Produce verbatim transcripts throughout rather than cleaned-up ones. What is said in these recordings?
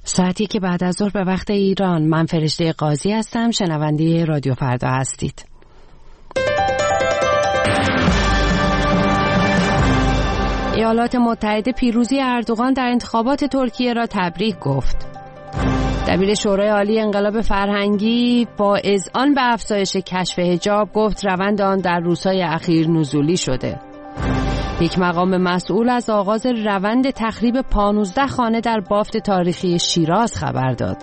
ساعتی که بعد از ظهر به وقت ایران. من فرشته قاضی هستم، شنونده رادیو فردا هستید. ایالات متحده پیروزی اردوغان در انتخابات ترکیه را تبریک گفت. دبیر شورای عالی انقلاب فرهنگی با اذعان به افزایش کشف حجاب گفت روند آن در روزهای اخیر نزولی شده. یک مقام مسئول از آغاز روند تخریب پانزده خانه در بافت تاریخی شیراز خبر داد.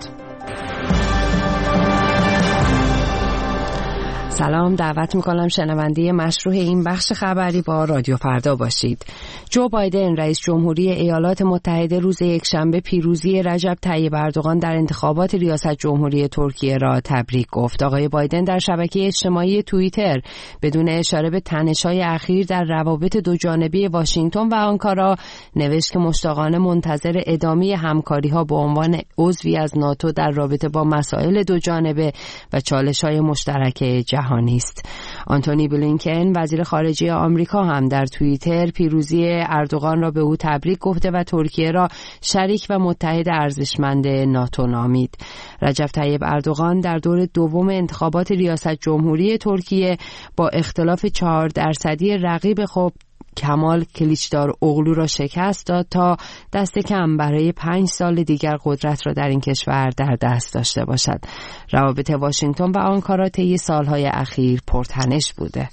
سلام، دعوت میکنم شنونده مشروع این بخش خبری با رادیو فردا باشید. جو بایدن رئیس جمهوری ایالات متحده روز یکشنبه پیروزی رجب طیب اردوغان در انتخابات ریاست جمهوری ترکیه را تبریک گفت. آقای بایدن در شبکه اجتماعی توییتر بدون اشاره به تنش‌های اخیر در روابط دوجانبه واشنگتن و آنکارا نوشت که مشتاقانه منتظر ادامه همکاری‌ها به عنوان عضوی از ناتو در رابطه با مسائل دوجانبه و چالش‌های مشترک جهانی است. آنتونی بلینکن وزیر خارجه آمریکا هم در توییتر پیروزی اردوغان را به او تبریک گفته و ترکیه را شریک و متحد ارزشمند ناتو نامید. رجب طیب اردوغان در دور دوم انتخابات ریاست جمهوری ترکیه با اختلاف چهار درصدی رقیب خود کمال کلیچدار اوغلو را شکست داد تا دست کم برای پنج سال دیگر قدرت را در این کشور در دست داشته باشد. روابط واشنگتن و آنکارا طی سالهای اخیر پرتنش بوده.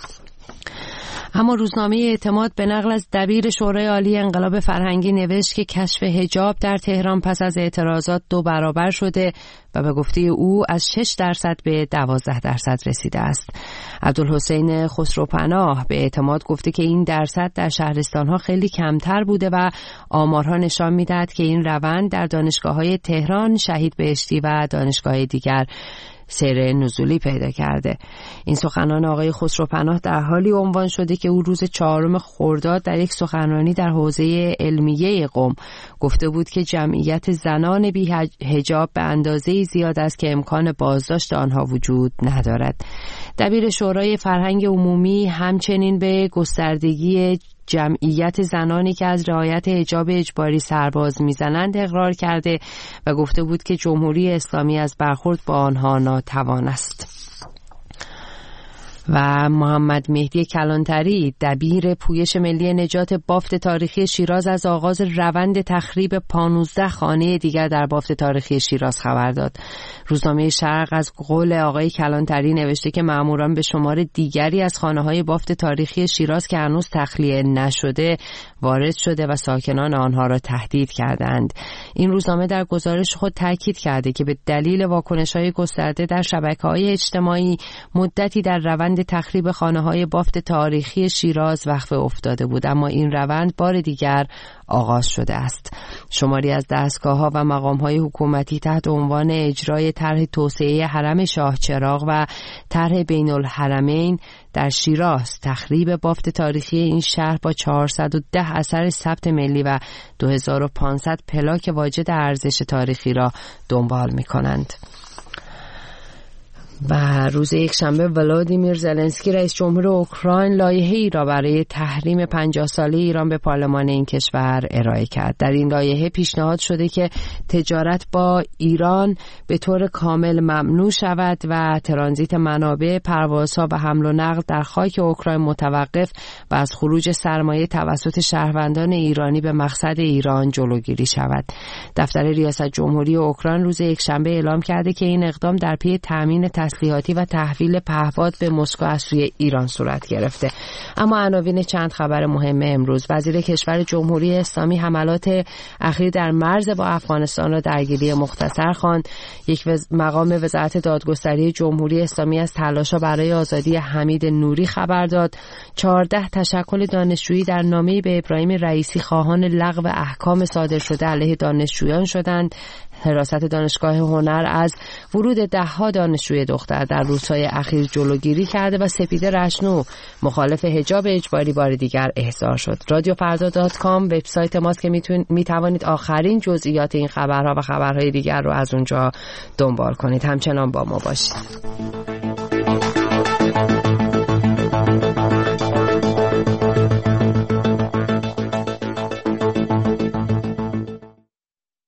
اما روزنامه اعتماد به نقل از دبیر شورای عالی انقلاب فرهنگی نوشت که کشف حجاب در تهران پس از اعتراضات دو برابر شده و به گفته او از شش درصد به دوازده درصد رسیده است. عبدالحسین خسروپناه به اعتماد گفته که این درصد در شهرستانها خیلی کمتر بوده و آمارها نشان می‌دهد که این روند در دانشگاه‌های تهران، شهید بهشتی و دانشگاه دیگر سیر نزولی پیدا کرده. این سخنان آقای خسروپناه در حالی عنوان شده که او روز چهارم خرداد در یک سخنرانی در حوزه علمیه قم گفته بود که جمعیت زنان بی حجاب به اندازه زیاد است که امکان بازداشت آنها وجود ندارد. دبیر شورای فرهنگ عمومی همچنین به گستردگی جمعیت زنانی که از رعایت حجاب اجباری سرباز میزنند اقرار کرده و گفته بود که جمهوری اسلامی از برخورد با آنها ناتوان است. و محمد مهدی کلانتری دبیر پویش ملی نجات بافت تاریخی شیراز از آغاز روند تخریب پانزده خانه دیگر در بافت تاریخی شیراز خبر داد. روزنامه شرق از قول آقای کلانتری نوشته که ماموران به شمار دیگری از خانه‌های بافت تاریخی شیراز که هنوز تخلیه نشده وارد شده و ساکنان آنها را تهدید کردند. این روزنامه در گزارش خود تاکید کرده که به دلیل واکنش‌های گسترده در شبکه‌های اجتماعی مدتی در روند تخریب خانه‌های بافت تاریخی شیراز وقفه افتاده بود، اما این روند بار دیگر آغاز شده است. شماری از دستگاه‌ها و مقام‌های حکومتی تحت عنوان اجرای طرح توسعه حرم شاه چراغ و طرح بین الحرمین در شیراز تخریب بافت تاریخی این شهر با چهارصد و ده اثر ثبت ملی و دو هزار و پانصد پلاک واجد ارزش تاریخی را دنبال می‌کنند. و روز یکشنبه ولادیمیر زلنسکی رئیس جمهور اوکراین لایحه‌ای را برای تحریم پنجاه ساله ایران به پارلمان این کشور ارائه کرد. در این لایحه پیشنهاد شده که تجارت با ایران به طور کامل ممنوع شود و ترانزیت منابع، پروازها و حمل و نقل در خاک اوکراین متوقف و از خروج سرمایه توسط شهروندان ایرانی به مقصد ایران جلوگیری شود. دفتر ریاست جمهوری اوکراین روز یکشنبه اعلام کرده که این اقدام در پی تامین تسلیحاتی و تحویل پهپاد به مسکو از سوی ایران صورت گرفته. اما عناوین چند خبر مهم امروز: وزیر کشور جمهوری اسلامی حملات اخیر در مرز با افغانستان را درگیری مختصر خواند. یک وز... مقام وزارت دادگستری جمهوری اسلامی از تلاش‌ها برای آزادی حمید نوری خبر داد. چهارده تشکل دانشجویی در نامه‌ای به ابراهیم رئیسی خواهان لغو احکام صادر شده علیه دانشجویان شدند. حراست دانشگاه هنر از ورود ده‌ها دانشجوی دختر در روزهای اخیر جلوگیری کرده و سپیده رشنو مخالف حجاب اجباری بار دیگر احضار شد. رادیو فردا دات کام وبسایت ماست که میتون میتوانید آخرین جزئیات این خبرها و خبرهای دیگر رو از اونجا دنبال کنید. همچنان با ما باشید.